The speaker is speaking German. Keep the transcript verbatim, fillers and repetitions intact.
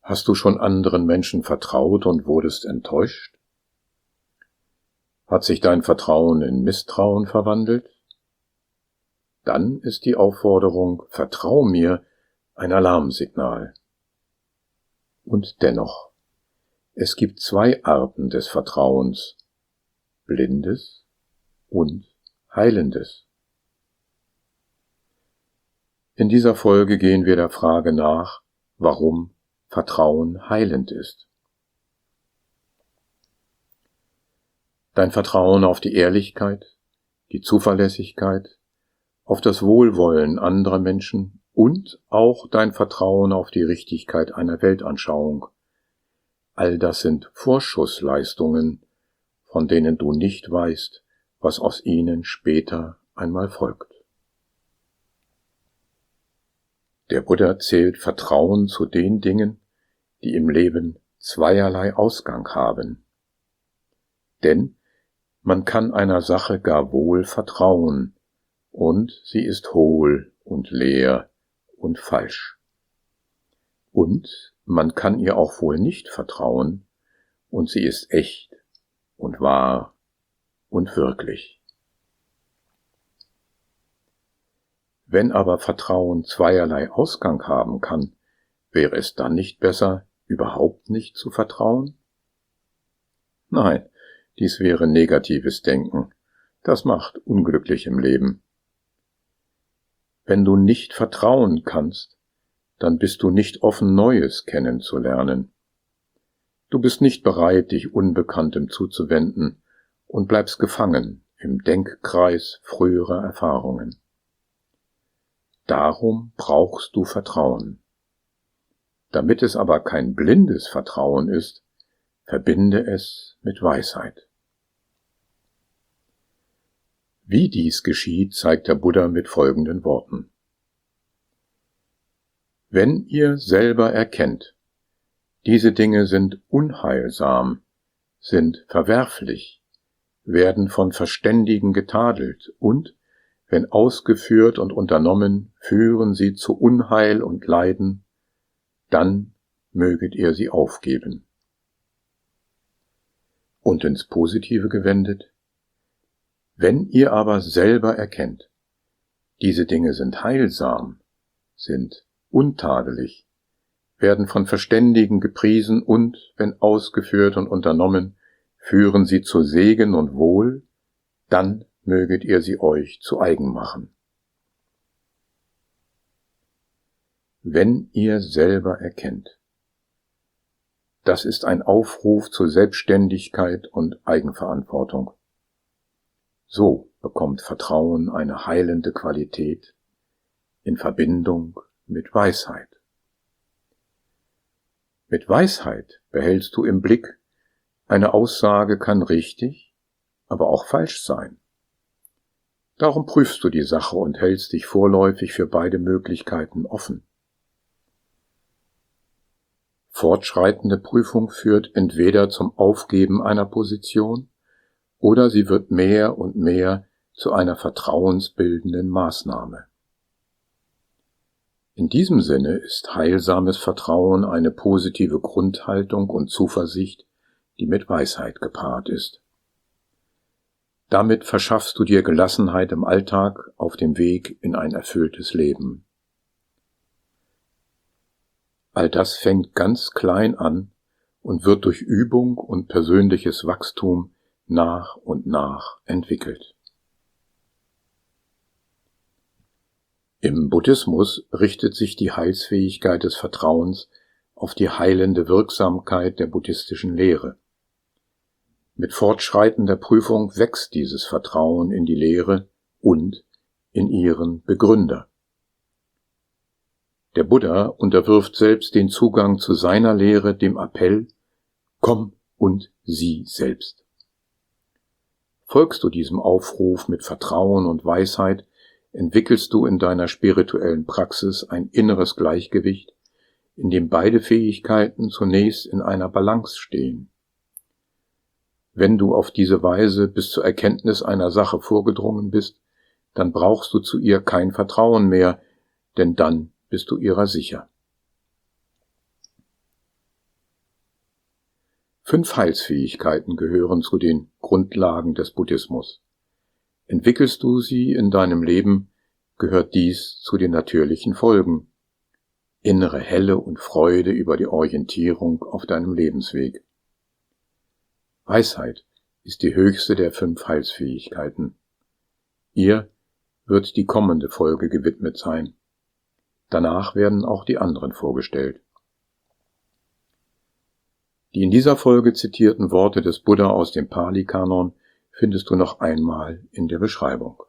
Hast du schon anderen Menschen vertraut und wurdest enttäuscht? Hat sich dein Vertrauen in Misstrauen verwandelt? Dann ist die Aufforderung, vertrau mir, ein Alarmsignal. Und dennoch, es gibt zwei Arten des Vertrauens, blindes und heilendes. In dieser Folge gehen wir der Frage nach, warum Vertrauen heilend ist. Dein Vertrauen auf die Ehrlichkeit, die Zuverlässigkeit, auf das Wohlwollen anderer Menschen und auch dein Vertrauen auf die Richtigkeit einer Weltanschauung. All das sind Vorschussleistungen, von denen du nicht weißt, was aus ihnen später einmal folgt. Der Buddha zählt Vertrauen zu den Dingen, die im Leben zweierlei Ausgang haben. Denn man kann einer Sache gar wohl vertrauen, und sie ist hohl und leer und falsch. Und man kann ihr auch wohl nicht vertrauen, und sie ist echt und wahr und wirklich. Wenn aber Vertrauen zweierlei Ausgang haben kann, wäre es dann nicht besser, überhaupt nicht zu vertrauen? Nein, dies wäre negatives Denken. Das macht unglücklich im Leben. Wenn du nicht vertrauen kannst, dann bist du nicht offen, Neues kennenzulernen. Du bist nicht bereit, dich Unbekanntem zuzuwenden und bleibst gefangen im Denkkreis früherer Erfahrungen. Darum brauchst du Vertrauen. Damit es aber kein blindes Vertrauen ist, verbinde es mit Weisheit. Wie dies geschieht, zeigt der Buddha mit folgenden Worten. Wenn ihr selber erkennt, diese Dinge sind unheilsam, sind verwerflich, werden von Verständigen getadelt und, wenn ausgeführt und unternommen, führen sie zu Unheil und Leiden, dann möget ihr sie aufgeben. Und ins Positive gewendet, wenn ihr aber selber erkennt, diese Dinge sind heilsam, sind untadelig, werden von Verständigen gepriesen und, wenn ausgeführt und unternommen, führen sie zu Segen und Wohl, dann möget ihr sie euch zu eigen machen. Wenn ihr selber erkennt. Das ist ein Aufruf zur Selbstständigkeit und Eigenverantwortung. So bekommt Vertrauen eine heilende Qualität in Verbindung mit Weisheit. Mit Weisheit behältst du im Blick, eine Aussage kann richtig, aber auch falsch sein. Darum prüfst du die Sache und hältst dich vorläufig für beide Möglichkeiten offen. Fortschreitende Prüfung führt entweder zum Aufgeben einer Position oder sie wird mehr und mehr zu einer vertrauensbildenden Maßnahme. In diesem Sinne ist heilsames Vertrauen eine positive Grundhaltung und Zuversicht, die mit Weisheit gepaart ist. Damit verschaffst du dir Gelassenheit im Alltag auf dem Weg in ein erfülltes Leben. All das fängt ganz klein an und wird durch Übung und persönliches Wachstum nach und nach entwickelt. Im Buddhismus richtet sich die Heilsfähigkeit des Vertrauens auf die heilende Wirksamkeit der buddhistischen Lehre. Mit fortschreitender Prüfung wächst dieses Vertrauen in die Lehre und in ihren Begründer. Der Buddha unterwirft selbst den Zugang zu seiner Lehre dem Appell, komm und sieh selbst. Folgst du diesem Aufruf mit Vertrauen und Weisheit, entwickelst du in deiner spirituellen Praxis ein inneres Gleichgewicht, in dem beide Fähigkeiten zunächst in einer Balance stehen. Wenn du auf diese Weise bis zur Erkenntnis einer Sache vorgedrungen bist, dann brauchst du zu ihr kein Vertrauen mehr, denn dann bist du ihrer sicher. Fünf Heilsfähigkeiten gehören zu den Grundlagen des Buddhismus. Entwickelst du sie in deinem Leben, gehört dies zu den natürlichen Folgen. Innere Helle und Freude über die Orientierung auf deinem Lebensweg. Weisheit ist die höchste der fünf Heilsfähigkeiten. Ihr wird die kommende Folge gewidmet sein. Danach werden auch die anderen vorgestellt. Die in dieser Folge zitierten Worte des Buddha aus dem Pali-Kanon findest du noch einmal in der Beschreibung.